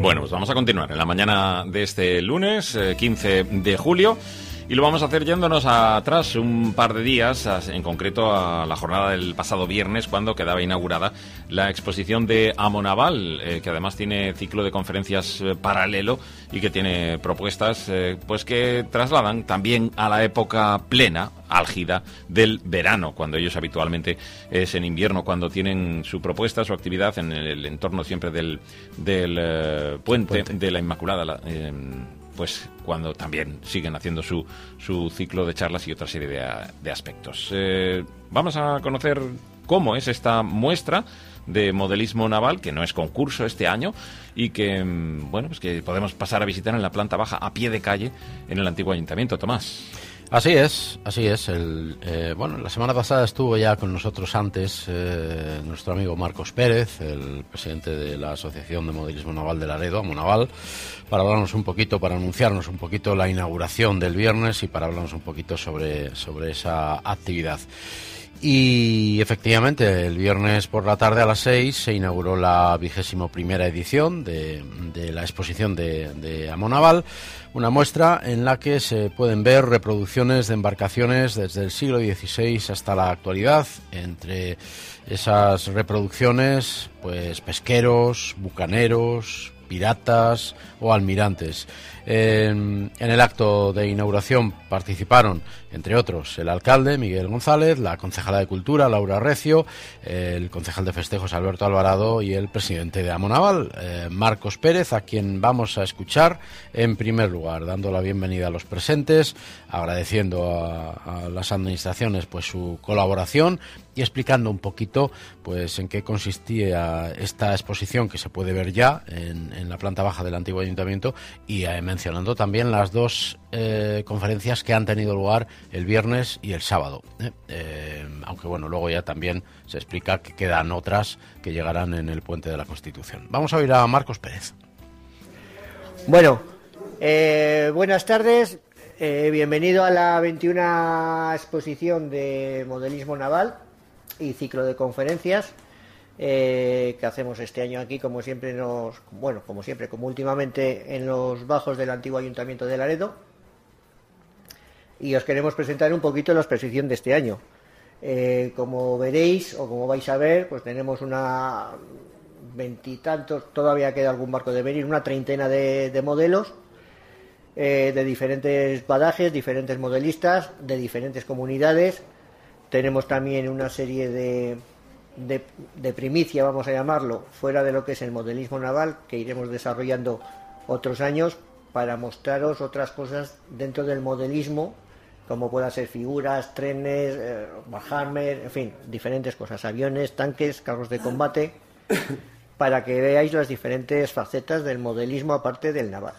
Bueno, pues vamos a continuar en la mañana de este lunes, 15 de julio. Y lo vamos a hacer yéndonos atrás un par de días, en concreto a la jornada del pasado viernes, cuando quedaba inaugurada la exposición de Amonaval, que además tiene ciclo de conferencias paralelo y que tiene propuestas pues que trasladan también a la época plena, álgida, del verano, cuando ellos habitualmente es en invierno, cuando tienen su propuesta, su actividad en el entorno siempre del puente de la Inmaculada, pues cuando también siguen haciendo su ciclo de charlas y otra serie de aspectos. Vamos a conocer cómo es esta muestra de modelismo naval, que no es concurso este año, y que, bueno, pues que podemos pasar a visitar en la planta baja, a pie de calle, en el antiguo ayuntamiento. Tomás. Así es. Bueno, la semana pasada estuvo ya con nosotros antes nuestro amigo Marcos Pérez, el presidente de la Asociación de Modelismo Naval de Laredo, Amonaval, para hablarnos un poquito, para anunciarnos un poquito la inauguración del viernes y para hablarnos un poquito sobre esa actividad. Y efectivamente, el viernes por la tarde a las 6 se inauguró la 21ª edición de la exposición de Amonaval, una muestra en la que se pueden ver reproducciones de embarcaciones desde el siglo XVI hasta la actualidad. Entre esas reproducciones, pues pesqueros, bucaneros, piratas o almirantes. En el acto de inauguración participaron, entre otros, el alcalde Miguel González, la concejala de Cultura Laura Recio, el concejal de Festejos Alberto Alvarado y el presidente de Amonaval, Marcos Pérez, a quien vamos a escuchar en primer lugar, dando la bienvenida a los presentes, agradeciendo a las administraciones pues su colaboración y explicando un poquito pues en qué consistía esta exposición que se puede ver ya en la planta baja del antiguo ayuntamiento, y mencionando también las dos conferencias que han tenido lugar el viernes y el sábado, aunque bueno, luego ya también se explica que quedan otras que llegarán en el Puente de la Constitución. Vamos a oír a Marcos Pérez. Bueno, buenas tardes, bienvenido a la 21ª exposición de modelismo naval y ciclo de conferencias que hacemos este año aquí, como últimamente, en los bajos del antiguo ayuntamiento de Laredo, y os queremos presentar un poquito la exposición de este año. Como veréis, o como vais a ver, pues tenemos una veintitantos, todavía queda algún barco de venir, una treintena de modelos de diferentes badajes, diferentes modelistas, de diferentes comunidades. Tenemos también una serie de primicia, vamos a llamarlo, fuera de lo que es el modelismo naval, que iremos desarrollando otros años para mostraros otras cosas dentro del modelismo, como puedan ser figuras, trenes, Warhammer, en fin, diferentes cosas, aviones, tanques, carros de combate, para que veáis las diferentes facetas del modelismo aparte del naval.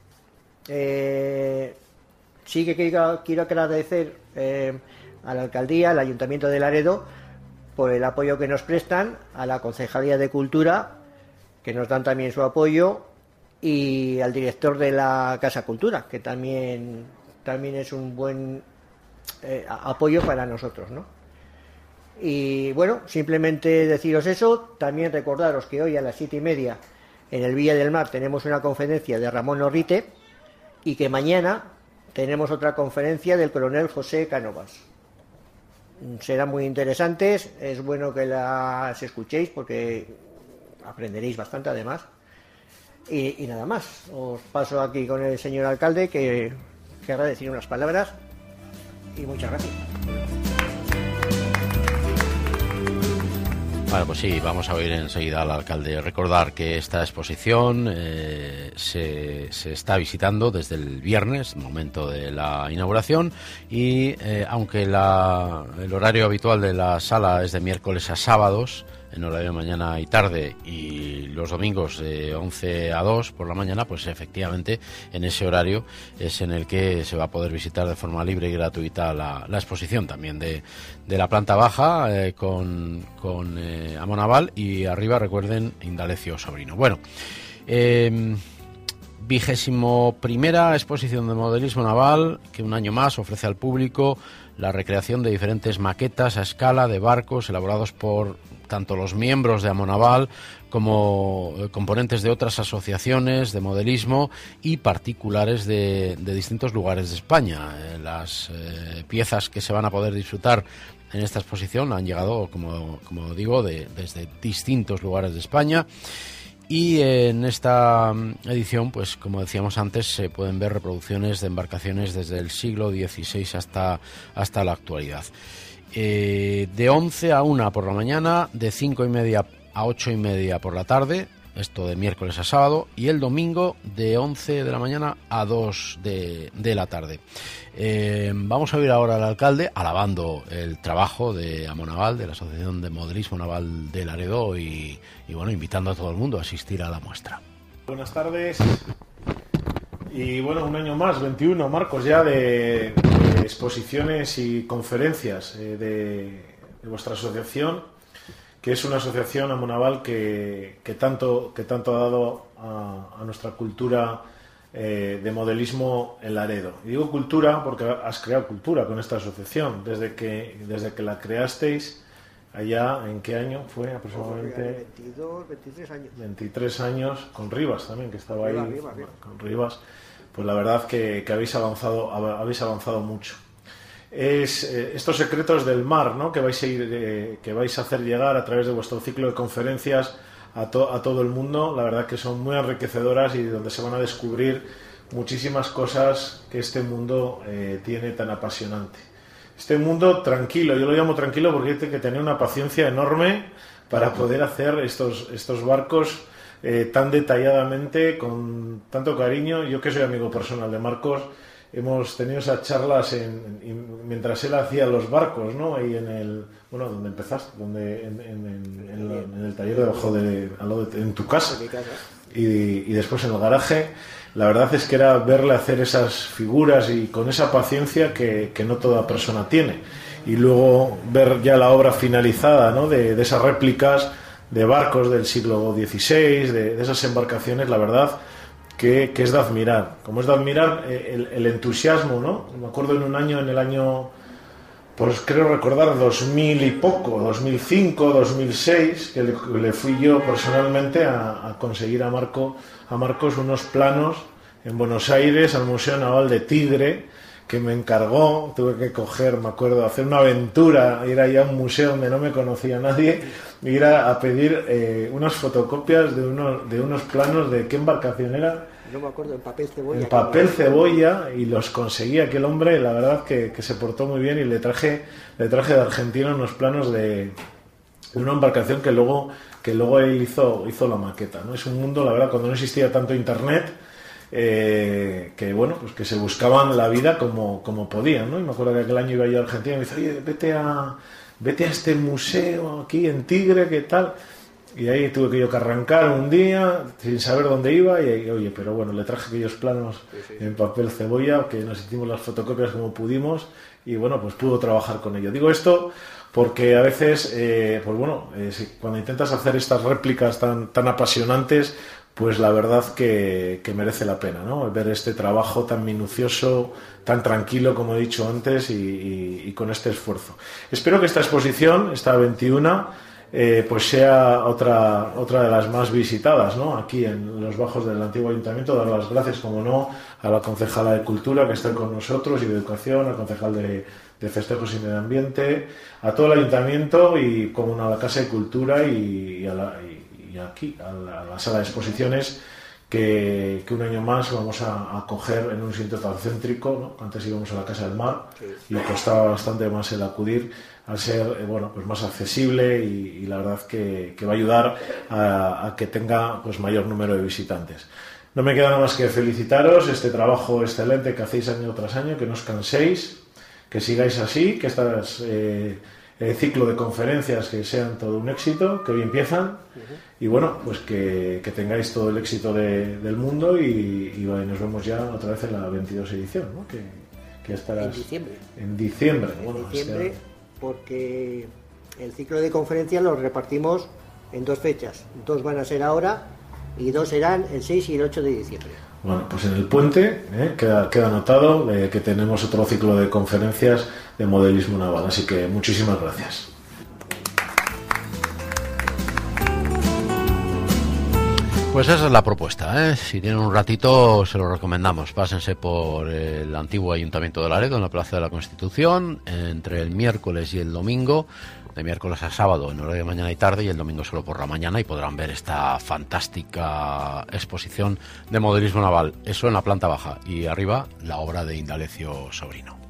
Sí que quiero agradecer a la alcaldía, al Ayuntamiento de Laredo, por el apoyo que nos prestan, a la Concejalía de Cultura, que nos dan también su apoyo, y al director de la Casa Cultura, que también es un buen apoyo para nosotros, ¿no? Y bueno, simplemente deciros eso. También recordaros que hoy a las 7:30 en el Villa del Mar tenemos una conferencia de Ramón Orrite, y que mañana tenemos otra conferencia del coronel José Cánovas. Serán muy interesantes, es bueno que las escuchéis porque aprenderéis bastante además. Y nada más, os paso aquí con el señor alcalde, que querrá decir unas palabras, y muchas gracias. Bueno, pues sí, vamos a oír enseguida al alcalde. Recordar que esta exposición se está visitando desde el viernes, momento de la inauguración, y aunque el horario habitual de la sala es de miércoles a sábados, en horario de mañana y tarde, y los domingos de 11 a 2 por la mañana, pues efectivamente en ese horario es en el que se va a poder visitar de forma libre y gratuita la exposición también de la planta baja con Amonaval, y arriba, recuerden, Indalecio Sobrino. Bueno, 21ª exposición de modelismo naval, que un año más ofrece al público la recreación de diferentes maquetas a escala de barcos elaborados por tanto los miembros de Amonaval como componentes de otras asociaciones de modelismo y particulares de distintos lugares de España. Las piezas que se van a poder disfrutar en esta exposición han llegado, como digo, desde distintos lugares de España. Y en esta edición, pues como decíamos antes, se pueden ver reproducciones de embarcaciones desde el siglo XVI hasta la actualidad. De 11 a 1 por la mañana, de 5:30 a 8:30 por la tarde, esto de miércoles a sábado, y el domingo de 11 de la mañana a 2 de la tarde. Vamos a oír ahora al alcalde alabando el trabajo de Amonaval, de la Asociación de Modelismo Naval de Laredo, y bueno, invitando a todo el mundo a asistir a la muestra. Buenas tardes. Y bueno, un año más, 21, Marcos, ya de exposiciones y conferencias de vuestra asociación, que es una asociación Amonaval que tanto ha dado a nuestra cultura de modelismo en Laredo. Y digo cultura porque has creado cultura con esta asociación, desde que la creasteis allá. ¿En qué año fue aproximadamente? 22, 23 años. 23 años, con Rivas también, que estaba ahí. Rivas. Con Rivas. Pues la verdad que habéis avanzado mucho. Estos secretos del mar, ¿no?, que vais a hacer llegar a través de vuestro ciclo de conferencias a todo el mundo, la verdad que son muy enriquecedoras y donde se van a descubrir muchísimas cosas que este mundo tiene tan apasionante. Este mundo tranquilo, yo lo llamo tranquilo porque hay que tener una paciencia enorme para poder hacer estos barcos tan detalladamente, con tanto cariño. Yo, que soy amigo personal de Marcos, hemos tenido esas charlas mientras él hacía los barcos, ¿no? Ahí donde empezaste, en el taller en tu casa, y después en el garaje. La verdad es que era verle hacer esas figuras y con esa paciencia que no toda persona tiene. Y luego ver ya la obra finalizada, ¿no?, de esas réplicas de barcos del siglo XVI, de esas embarcaciones, la verdad que es de admirar. Como es de admirar el entusiasmo, ¿no? Me acuerdo en el año, pues creo recordar 2000 y poco, 2005, 2006, que le fui yo personalmente a conseguir a Marcos unos planos en Buenos Aires, al Museo Naval de Tigre, que me encargó. Tuve que me acuerdo, hacer una aventura, ir allá a un museo donde no me conocía nadie, ir a pedir unas fotocopias de unos planos de qué embarcación era. No me acuerdo, en papel cebolla. En papel cebolla, y los conseguí. Aquel hombre, la verdad que se portó muy bien, y le traje de Argentina unos planos de una embarcación que luego él hizo la maqueta, ¿no? Es un mundo, la verdad, cuando no existía tanto internet, que bueno, pues que se buscaban la vida como podían, ¿no? Y me acuerdo que aquel año iba yo a Argentina y me dice: oye, vete a este museo aquí en Tigre, ¿qué tal? Y ahí tuve que arrancar un día sin saber dónde iba, y oye, pero bueno, le traje aquellos planos en papel cebolla, que nos hicimos las fotocopias como pudimos, y bueno, pues pudo trabajar con ello. Digo esto porque a veces, pues bueno, cuando intentas hacer estas réplicas tan apasionantes, pues la verdad que merece la pena, ¿no?, ver este trabajo tan minucioso, tan tranquilo, como he dicho antes, y con este esfuerzo. Espero que esta exposición, esta 21, pues sea otra de las más visitadas, ¿no?, aquí en los bajos del antiguo ayuntamiento. Dar las gracias, como no, a la concejala de Cultura, que está con nosotros, y de Educación, al concejal de Festejos y Medio Ambiente, a todo el ayuntamiento, y como no, a la Casa de Cultura y aquí a la sala de exposiciones, que un año más vamos a acoger en un sitio tan céntrico, ¿no? Antes íbamos a la Casa del Mar, y costaba bastante más el acudir, al ser bueno, pues más accesible, y la verdad que va a ayudar a que tenga pues mayor número de visitantes. No me queda nada más que felicitaros este trabajo excelente que hacéis año tras año, que no os canséis, que sigáis así, que ciclo de conferencias que sean todo un éxito, que hoy empiezan, y bueno, pues que tengáis todo el éxito del mundo, y nos vemos ya otra vez en la 22 edición, ¿no? Que estarás en diciembre. Porque el ciclo de conferencias lo repartimos en 2 fechas. 2 van a ser ahora y 2 serán el 6 y el 8 de diciembre. Bueno, pues en el puente queda anotado que tenemos otro ciclo de conferencias de modelismo naval. Así que muchísimas gracias. Pues esa es la propuesta, ¿eh? Si tienen un ratito, se lo recomendamos. Pásense por el antiguo Ayuntamiento de Laredo, en la Plaza de la Constitución, entre el miércoles y el domingo, de miércoles a sábado en horario de mañana y tarde, y el domingo solo por la mañana, y podrán ver esta fantástica exposición de modelismo naval. Eso en la planta baja, y arriba la obra de Indalecio Sobrino.